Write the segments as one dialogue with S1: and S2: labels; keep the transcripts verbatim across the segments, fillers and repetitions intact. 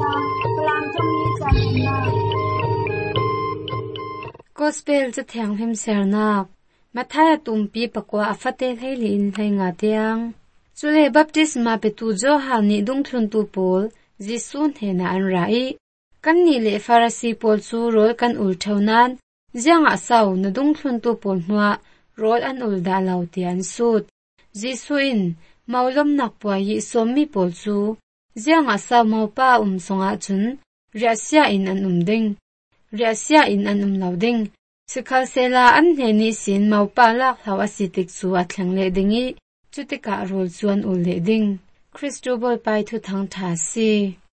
S1: พลังจมีจันนา
S2: Gospel จะแทงพิมเซรนักมาทายตุมปีปกว่าอฟัตเตให้ลินให้งาเตียงจุเลบัพติสมาเปตูโจฮานิดุงทุนตูปอลจิสุนเฮนาอันไรกันนี่เลฟาราซีปอลซูโรลกันอุลเท่านั้นเจียงอาสาวนดุงทุนตูปอลมัวโรลอันอุลดาลาวเตียนสุดจิสุอินมาลมนักปวายสมมีปอลซูเจียงอาสาวมาป้าอุมสงอาจุนเรียเซียอินอันอุมดิงเรียเซียอินอันอุมลาวดิงสิคาเซลาอันเฮนิสินมาป้าลักหาวสิติกสูอัดหลังเลดิงีจุติกะโรลจวนอุลเลดิงคริสตูบอลไปทุทางทาซี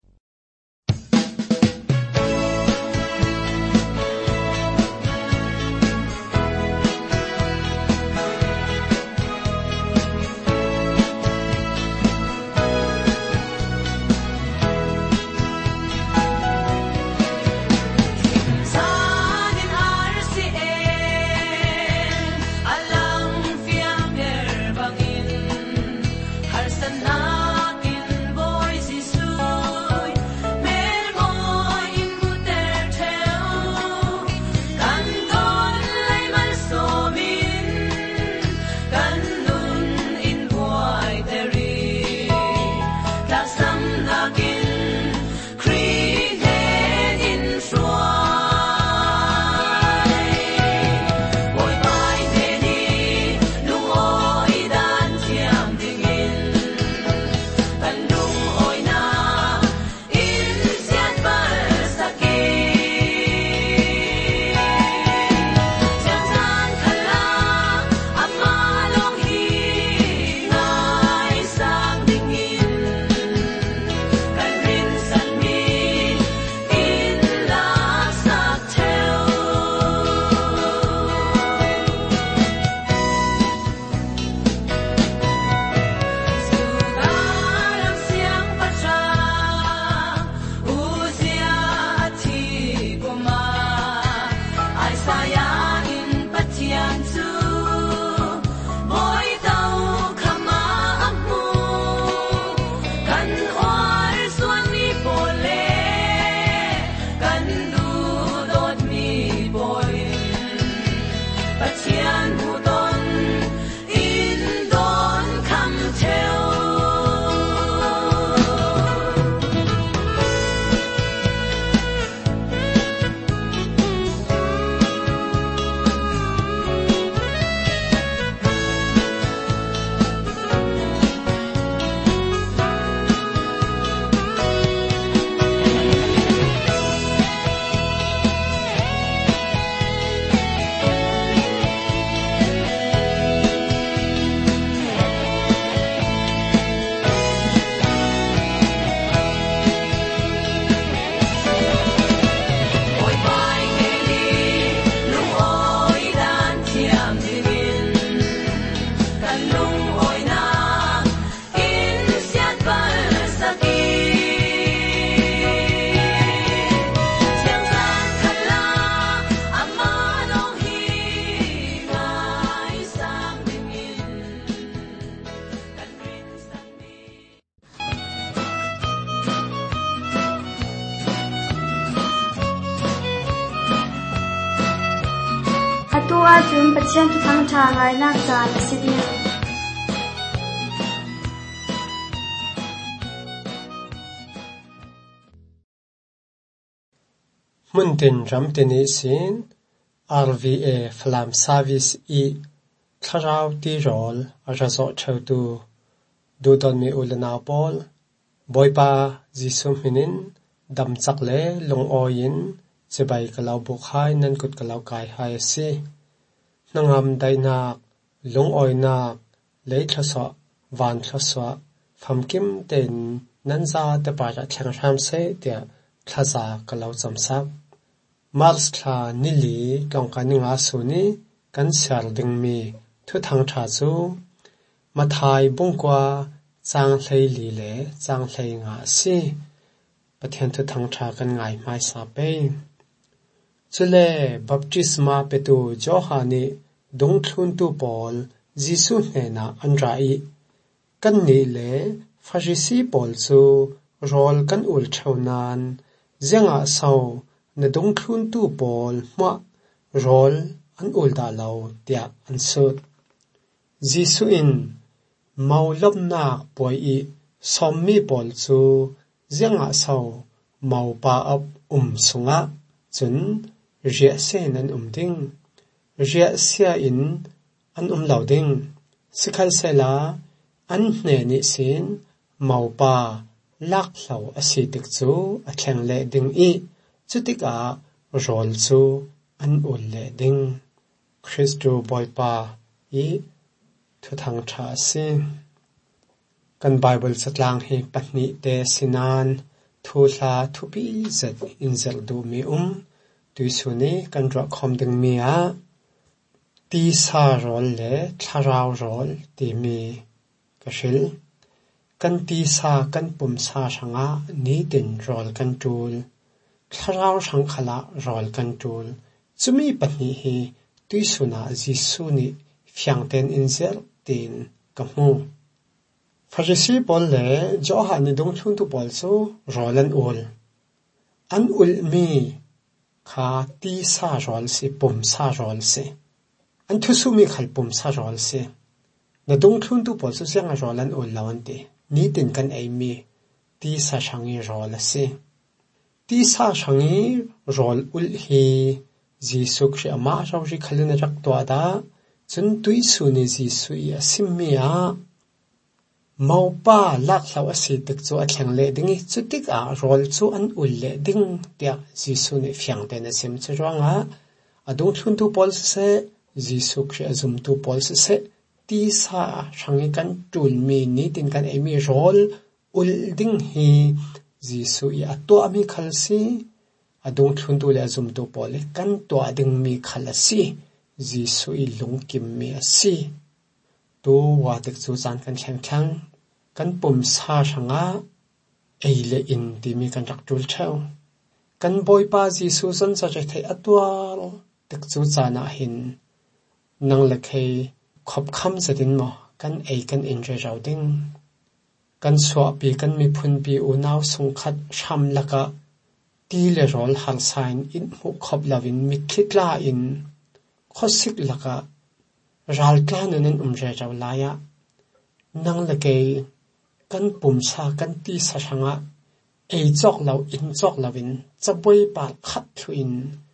S1: ตัวจุนประเชียนทุกทางทางไงนักจานสิเดีย
S3: มุนตินรำตินิสิน อาร์ วี เอ Flam Service อีคลาวตีโรลอาจจะสอดเชาตูดูตอนมีอุลนาบอลบอยปาจิสุมินินดำจักเล่ลงอยินจะไปกล่าวบุกให้นั่นกุดกล่าวกายให้สินางามได้นักลงออยนักเลี้ยทศวานทศวฟำกิมเต็นนั่นจะแต่ปาจะแข่งรำเสเดียทศกล่าวจำสักมาร์สคลานิลีกองการนิงอาสุนีกันเสียดึงมีทุกทางชาจูมาทายบุ้งกว่าจางเลยลีเล่จางเลยงาซีประเทศทุกทางชากันง่ายไม่สาเปจุเลบัพติสมาเปตูโจฮานีดงทุนตูปอลจิสุเนนาอันไรกันนี่เลฟาริซีปอลซู rol kan ul theunan zenga sau na dong thlun tu pol ma rol an ul da lo tia an sut jisu in maulom na poi i sommi pol chu zenga sau mau pa up um sunga chun ria sen an um ding ria sia in an um lo ding sikhal sela an hne ni sin mau pa lak hlau asi tik chu a thleng le ding i chutika rol chu an ul le ding Christo boy pa i thu thang tha si kan Bible satlang hi patni te sinan thu hla thu pi zat in zel du mi um tuisuni kan ro khom ding mi a ti sa rol le tharau rol ti mi ka shil kan ti sa kan pum sa sanga ni tin rol kan tul tharau sang khala rol kan tul chumi patni hi tuisuna jisu ni fyangten in zel tin ka mu Pharisee pol le Johan ni dong thun tu pol so rolan ul an ul mi kha ti sa rol si pum sa rol si an thu su mi khal pum sa rol si na dong thun tu pol so siang rolan ul lawan ti ni tin kan ai mi ti sa shangi rol si ti sa shangi rol ul hi jisu khri ama raw ri khalina rak to da chun tui su ni jisu ya simia mau pa lak hlau asi tik chu a thleng le ding i chutik a rol chu an ul le ding tia jisu ni fyang te na sim chu ronga adung thun tu pol se jisu khri azum tu pol se ti sa rangi kan tul mi ni tin kan emi rol ul ding hi jisu i ato ami khalsi adung thun tu le azum tu pol kan to ading mi khalasi jisu i lungkim mi asi tu wa tek chu chan kan thleng thlang kan pum sa ranga eile in ti mi kan rak tul thau kan boy pa jisu san sa che thei atwal tek chu chana hin nang la khei khop kham zatin mo kan ei kan in re rawding kan swa pi kan mi phun pi u naw sung khat sham laka ti le rol hal sign in hu khop lavin mi khitla in khosik laka ral tlan nen umre raw laya nang la ke kan pum sa kan ti sa sanga ei chok law in chok lawin chaboi pa khat thuin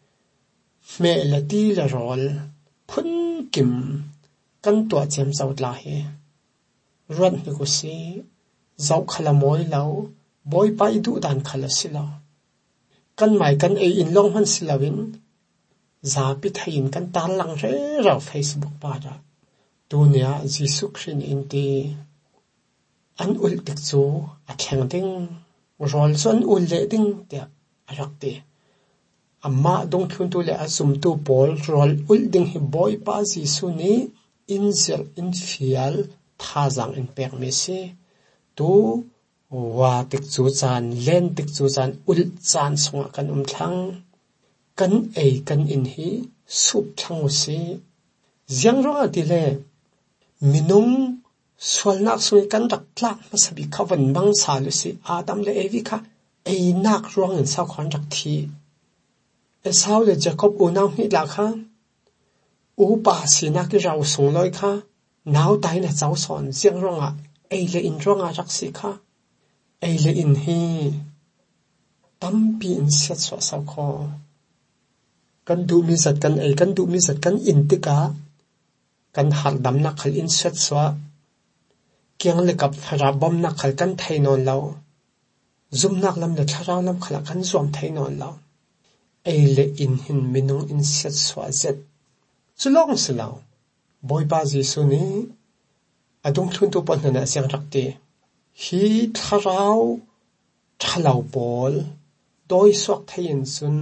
S3: me la ti la rol phun kim kan to chem chaut la he ran ni ko si zau khala moi law boy pa i du dan khala sila kan mai kan ei in long han silawin za pi thain kan tar lang re raw Facebook pa da tunia jisu khrin in ti an ul tik chu a thleng ding rol son ul le ding te arak te amma dong thun tu le asum tu pol rol ul ding hi boy pa jisu ni inzel in fial thazang in pek me se tu wa tik chu chan len tik chu chan ul chan sunga kan um thlang kan ei kan in hi sup thang se ziang ro ati le minung swalnak sui kan rak tlak masabi khawan bang salu si adam le evi kha ei nak rong in sa khon rak thi e saw le jacob unaw hi la kha u pa sina ki raw sung loi kha naw tai na chaw son ziang ronga ei le in ronga rak si kha ei le in hi tampi in set so sa kho kan du mi zat kan ei kan du mi zat kan in tika kan hal dam na khal in set so kyang le kap phara bom na khal kan thai non lo zum nak lam le tharaw lam khala kan zom thai non lo ei le in hin minung in set so zet chulong silaw boy ba jisu ni adung thun tu pon na siang rakte hi tharaw thalaw pol doi sok thain sun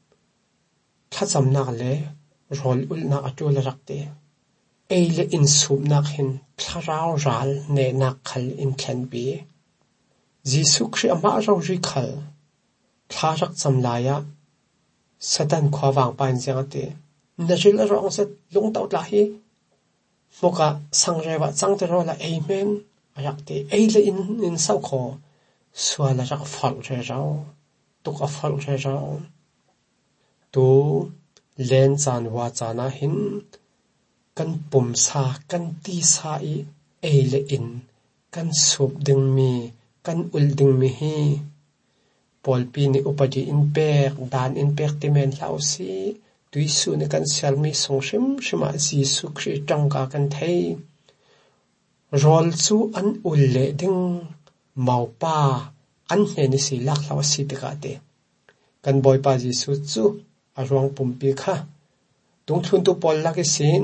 S3: thacham nak le rol ul na atul rakte ei le in sub nak hin tharaw ral ne nak khal in thlan bi jisu khri ama raw ri khal tharak chamlaya satan khawang pan jangate najil rong set lung taut la hi moka sangrewa changte ro la amen ayakte ei le in in sau kho xua là chắc phật rẻ rau tục a phật rẻ rau tu lên chan wa chana hin kan pum sa kan ti sa i e le in kan sup ding mi kan ul ding mi hi pol pi ni upadi in pek dan in pek ti men lau si tui su ne kan sel mi song shim shima Jesu Kri tang ka kan thei rol chu an ul le ding mau pa an he ni si lak lau si te ka te kan boy pa Jesu chu a rong pum pi kha tung thun tu pol la ke sin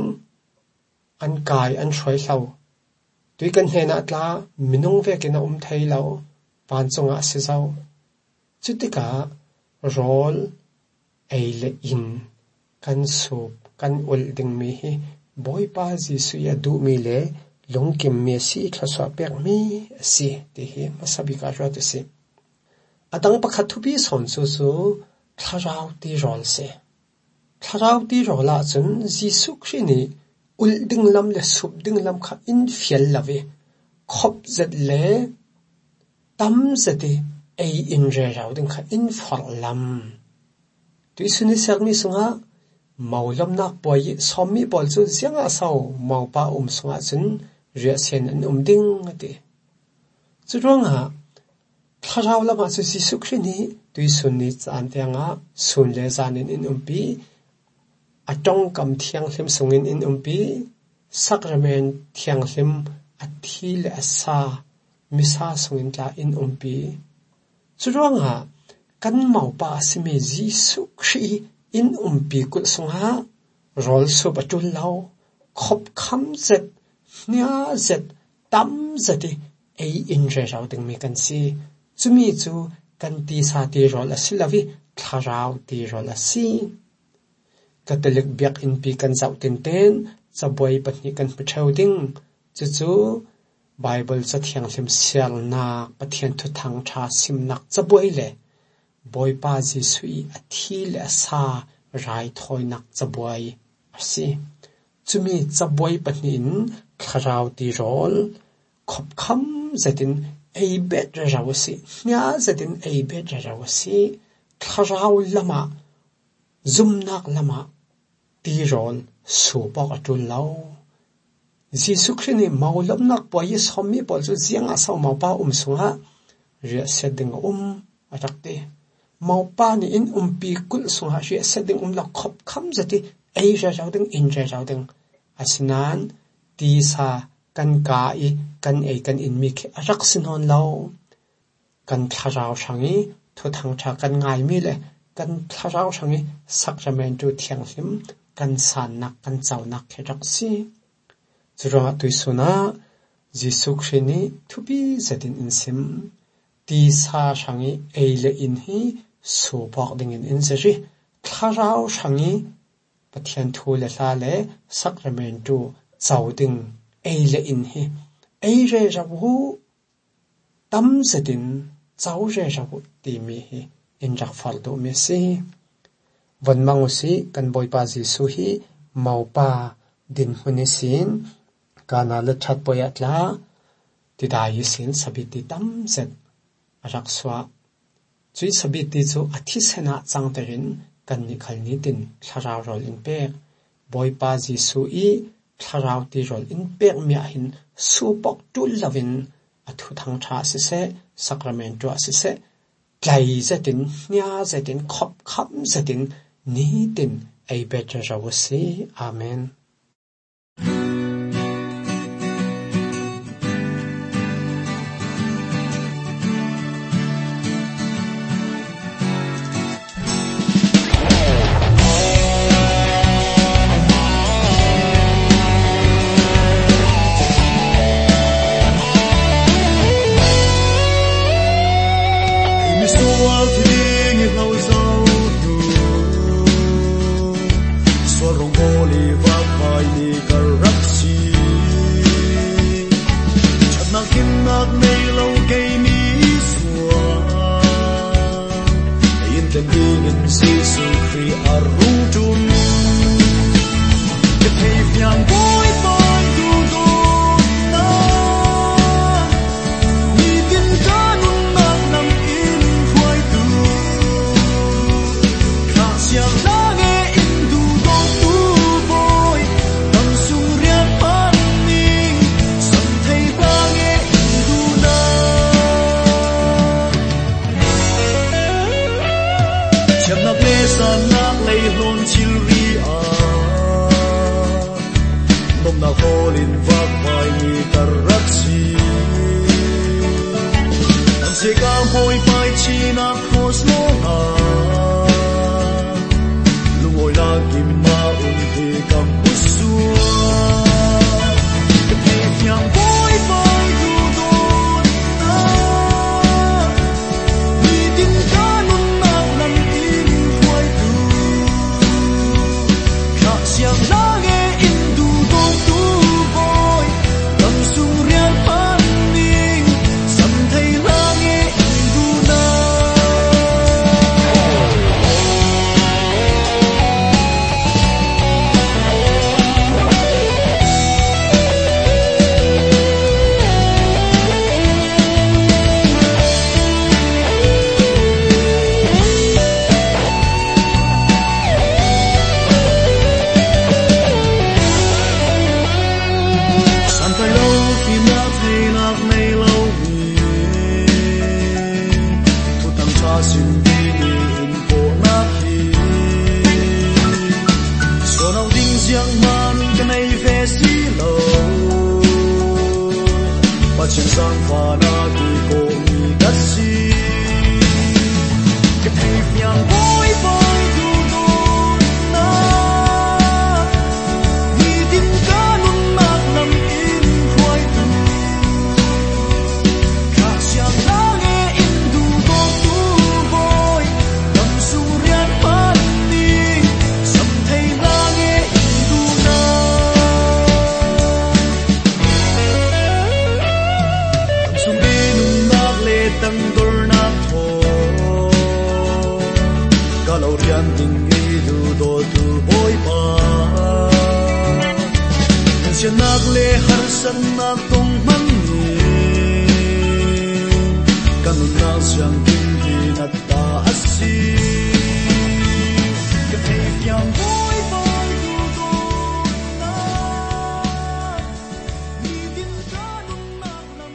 S3: an kai an throi lau tui kan he na tla minung ve ke na um thei lau pan chunga se zau chu te ka rol ei le in kan sup kan ul ding mi hi boy pa Jesu ya du mi le long kim mi si thla swa pek mi si te hi masabi ka ro te si atang pakhat thu bi son su su tharau ti rol se tharau ti rola chun Jesu Kri ni ul ding lam le sup ding lam kha in fiel lave khop zet le tam zeti ei in re rau ding kha in for lam tu suni sermi sunga maulam nak boy sommi bol chu zianga sau mau pa um sunga chun ria sen an um ding ati chu ronga tharau lama chu Jesu Kri ni tu sunni chan tianga sun le zanin in umpi atong kam thiang hlim sungin in umpi sakrament thiang hlim athil asa misa sungin ta in umpi chu ronga kan mau pa simi Jesu Kri in umpi kul sunga rol su batul lau khop kham zet nya zet tam zeti ei in re rau ding mi kan si chumi chu kan ti sa ti rol asilavi tharau ti rol asi katolik biak in pi kan zau tin ten zaboi patni kan pthau ding chu chu bible cha thiang hlim sial na pathian thu thang tha sim nak zaboi le boy pa Jesu i athil asa rai thoi nak zaboi asi chumi zaboi patni in tharau ti rol khop kham zatin ei bet rawasi nya zatin ei bet rawasi tharau lama zumnak lama ti rol supok atul lau Jesu Kri ni maulam nak boy sommi bol chu zianga sau mau pa um sunga ria seding um atakte mau pa ni in umpi kul sunga ria seding um la khop kham zati ei ra rauding in ra rauding asinan ti sa kan ka i kan ei kan in mi khe arak sinon lau kan tharau sangi thu thang tha kan ngai mi le kan tharau sangi sakrament tu thiang hlim kan san nak kan chau nak khe rak si chura tu suna Jesu Kri ni thupi zatin in sim ti sa sangi ei le in hi so bok ding in in zeri tharau sangi pathian thu le la le sakrament tu chau ding ei le in hi ei re rawu tam zatin chau re rawu ti mi hi in rak fal do me si van mangu si kan boy pa Jesu hi mau pa din huni sin kana le that poyat la ti dai sin sabiti tam zet arak swa chui sabiti chu athi sena changterin kan ni khalni tin tharau rol in pe boy pa Jesu i tharau ti rol in pek mi hin supok tul lovin athu thang tha se se sacrament to se se klai zetin nya zetin khop kham zetin ni tin ai better rawasi amen
S4: Hãy subscribe jak nak le san nak lei lon chil ri a nom na holin vak pai ni tarak si am se ka hoi pai chi na khos lo na lungoi la kim ma um thi kam usua ke yang boy pai du don na ni tin ka nun na nan in khoi tu kha siang la ge in du don tu boy tam sung rian pan ning sam thai la ge in du na Chân sang pha na tu ko mi gat si ke thei yang boy boy du don na ni din ka nun mak nam in khoi tu kha siang la ge in du do tu boy dam su rian pan ni sam thei la ge in du na tang dor na tho kalau rian ding ri du do tu boy pa sian nak le har san nak tong man ni kanun na siang king hi na ta asi ke thei yang boy boy du do na ni din ka nun nak nam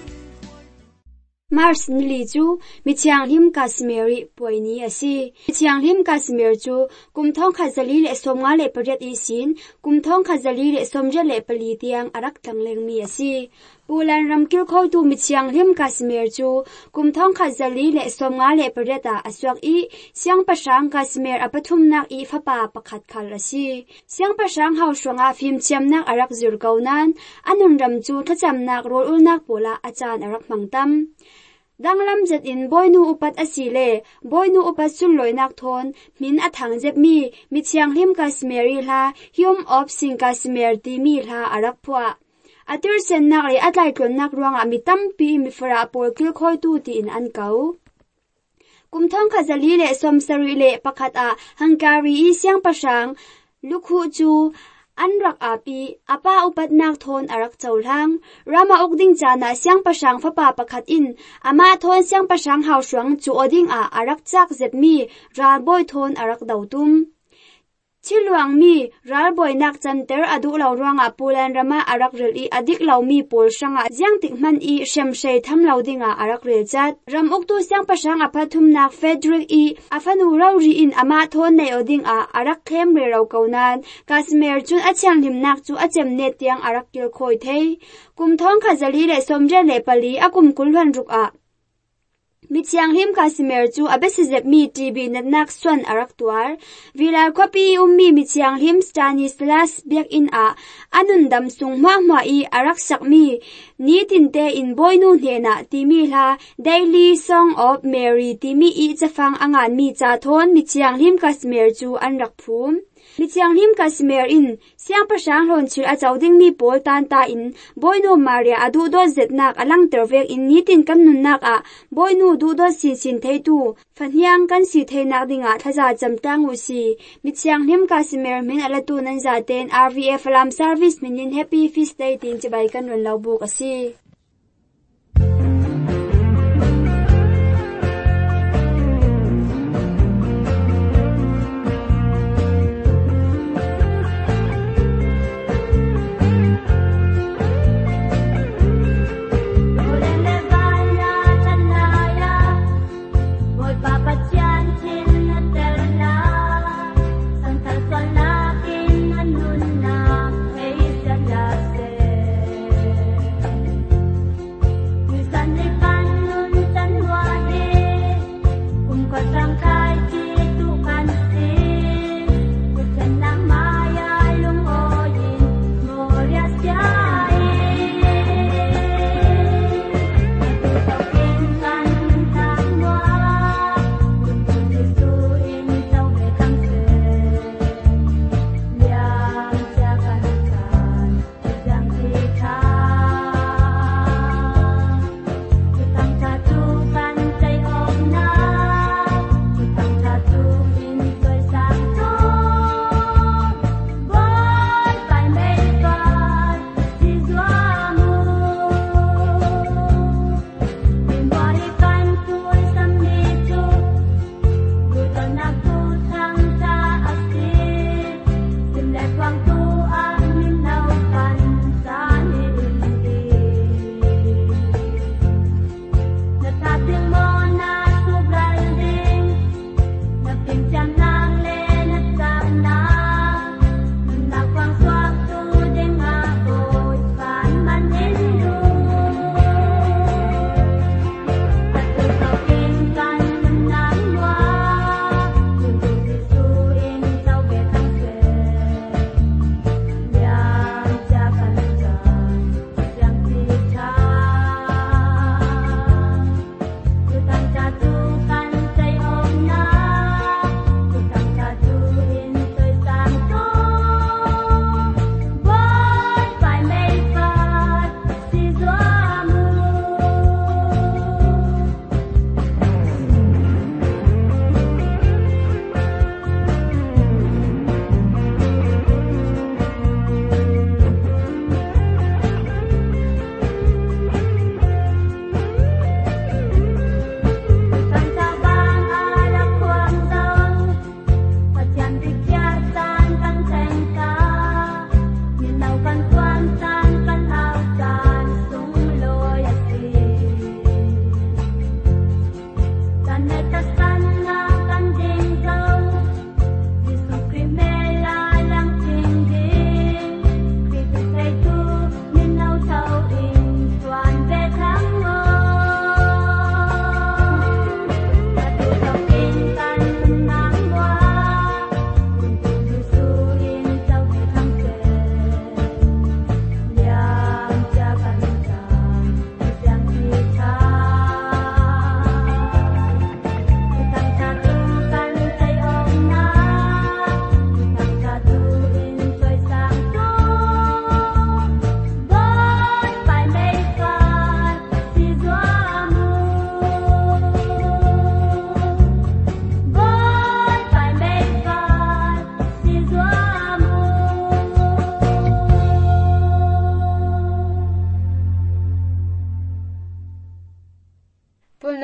S1: Mars nili chu michiang him Kashmiri poini asi michiang him Kashmir chu kumthong khazali le somnga le paret isin kumthong khazali le somje le pali tiang arak thangleng mi asi pulan ramkil khoi tu michiang him Kashmir chu kumthong khazali le somnga le pareta aswak i siang pasang Kashmir apathum nak i phapa pakhat khal asi siang pasang hau swanga phim chiam nak arak zur kaunan anun ram chu thacham nak rol ul nak pola achan arak mangtam danglam zet in boynu upat asile boynu upat sul loinak thon min athang jep mi michiang him Kashmiri la hiom of sing Kashmir ti mi la arak phwa atir sen nak le atlai klon nak ruanga mi tampi mi fara por kil khoi tu ti in an kau kumthong khazali le somsari le pakhat a hangkari i siang pasang lukhu chu anrak api apa upat nak thon arak chaulang rama okding chana siang pasang phapa pakhat in ama thon siang pasang hau swang chu oding a arak chak zepmi ral boy thon arak dautum chiluang mi ral boy nak chanter adu lo ronga pulan rama arak rel i adik lo mi pol sanga jiang tikman i shemshei tham lo dinga arak rel chat ram oktu siang pasang aphathum nak fedrik i afanu rauri in ama thon nei oding a arak khem re ro kaunan Kashmir chun achang lim nak chu achem ne tiang arak kil khoi thei kumthong khazali le somje le pali akum kulhan ruk a michiang him Kashmir chu abesizep mi tv netnak swan arak tuar vila copy ummi michiang him Stanislas biak in a anundam sung hwa hwa i arak sakmi ni tinte in boynu hena timi la daily song of Mary timi i chafang angan mi cha thon michiang him Kashmir chu anrak phum michiang him Kashmir in siang pasang lon chil a chauding mi pol tan ta in boynu maria adu do zetnak alang tervek in nitin kan nun nak a boynu du do sin sin theitu fanhyang kan si theinak dinga thaja chamtang usi michiang him Kashmir min alatu nan za ten R V F Alarm Service minin happy feast day tin chibai kan ron labu kasi Papa Chan Chin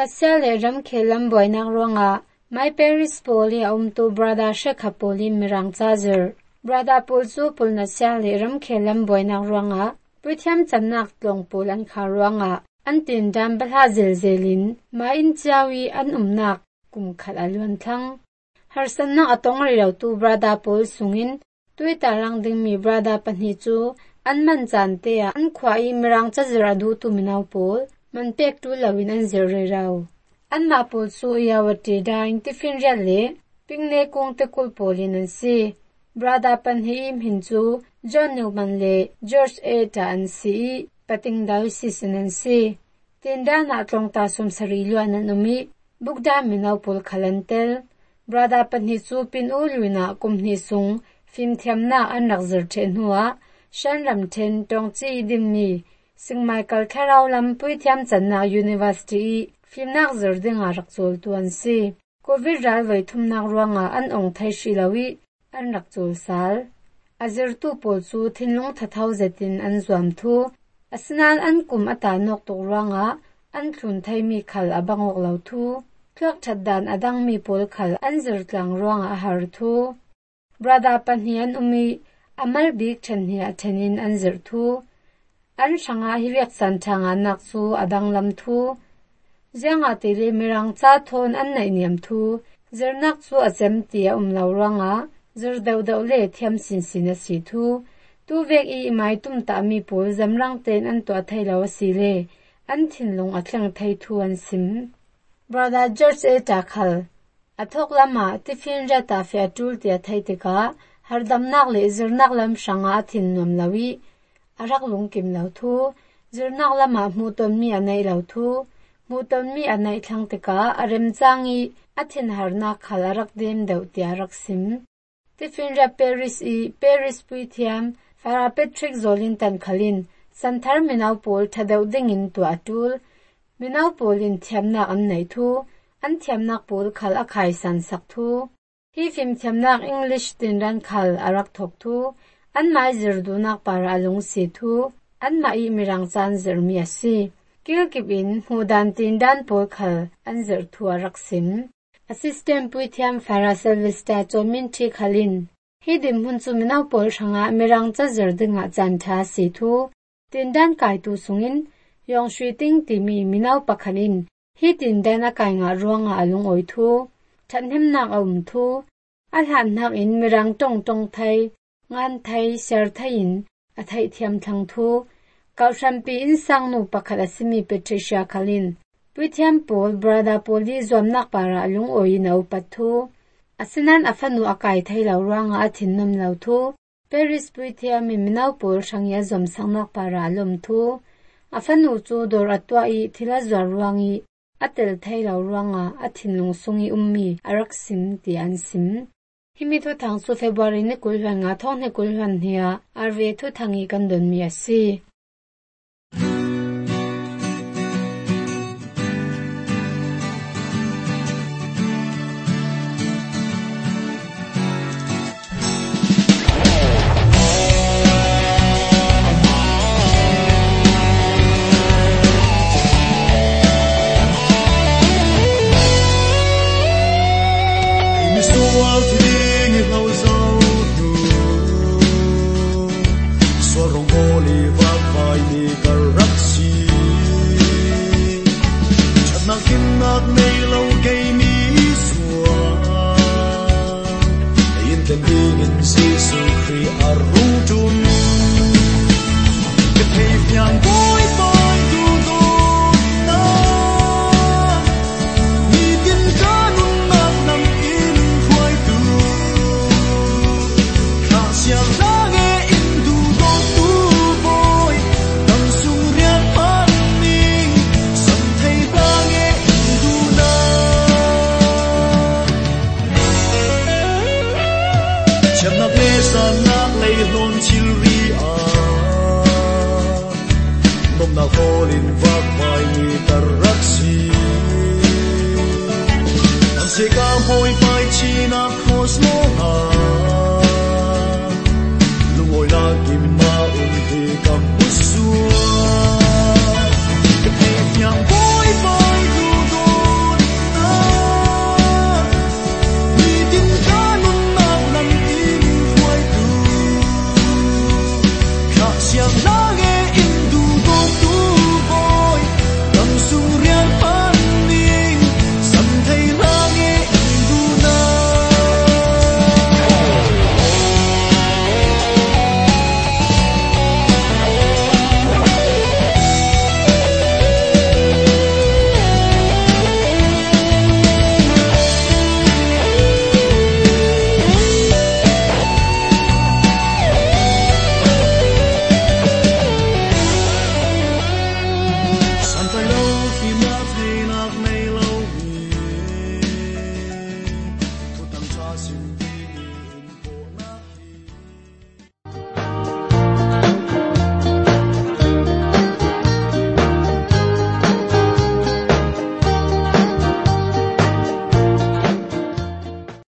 S2: sia le ram khelam boinak ronga mai Paris poli umtu brother Shekha poli mirang chazer brother pol chu pulna sia le ram khelam boinak ronga puithiam channak tlong polan kharwanga antin dam balha zelzelin ma in chawi an umnak kum khat alwan thlang harsanna atong ri ro tu brother pol sungin tuita rang ding mi brother pani chu an man chan te an khwai mirang chazra du tu minaw pol man pek tu lawin an zer re raw an ma pol chu yawati da in tifin rale pingne kong te kul polin an si brother pani im hin chu John Newman le George A ta an si pating daw si sinan si tinda na tlong ta sum sari luan an umi bukda minaw pol khalantel brother pani chu pin ulwina kumni sung film thiamna an nakzir then huwa shan ram then tong chi dimni sing Michael Tharau lam pui thiam channa university film nak zir dinga rakchol tuan si covid ral vai thum nak ruanga an ong thai shilawi an rakchol sal azir tu pol chu thinlung thathau zetin an zuam thu asnan an kum ata nok tok ruanga an thlun thai mi khal abangok lo thu thlak thaddan adang mi pol khal an zir tlang ruanga har thu brother panhian umi amal bik thanhia thenin an zir thu an sanga hiwek san thanga nak chu adang lam thu zanga tele mirang cha thon an nei niam thu zernak chu achem tia umlo ranga zer deu deu le thiam sin sin si thu tu vek i mai tum ta mi pol zamrang ten an to thailo si le an thinlung athlang thai thu an sim brother George A takhal athok lama tifin ja ta fe tul tia thai tika hardam nak le zirnak lam shanga thin nom lawi arak lung kim lo thu zirnak lama mu ton mi anai lo thu mu ton mi anai thlang tika arem changi athin harna khalarak dem deu tia rak sim tifin ja Paris i Paris puithiam Farah Patrick Zolin tan khalin santhar minaw pol thadeu dingin tu atul minaw polin thiamna an nei thu an thiamnak pol khal akhai san sak thu hi film thiamnak English tin ran khal arak thok thu an mai zirdunak para alung si thu an mai mirang chan zir mi asi kil kibin hudan tin dan pol khal an zir thu arak sim assistant puithiam Farah Selvista chomin thi khalin hi dim hun chu minaw pol thanga mirang cha zir dinga chan tha si thu tin dan kai tu sungin yong shooting timi minaw pakhanin hi tin dan a kai nga ruanga alung oi thu thanhem nak um thu alhan nak in mirang tong tong thai ngan thai ser thain a thai thiam thang thu kaushampi in sangnu pakhala simi Patricia khalin puithiam pol brother poli zomnak para alung oi nau pathu asinan afanu akai thailo ruanga athin nom lo thu Paris puithiam mi minaw pol sangya zom sangnak para alum thu afanu chu dor atwa i thila zwar ruangi atel thailo ruanga athinlung sungi ummi arak sim ti an sim himi thu thang su February ne kulhan nga thong ne kulhan hia arve thu thangi kan don mi asi
S4: Hoi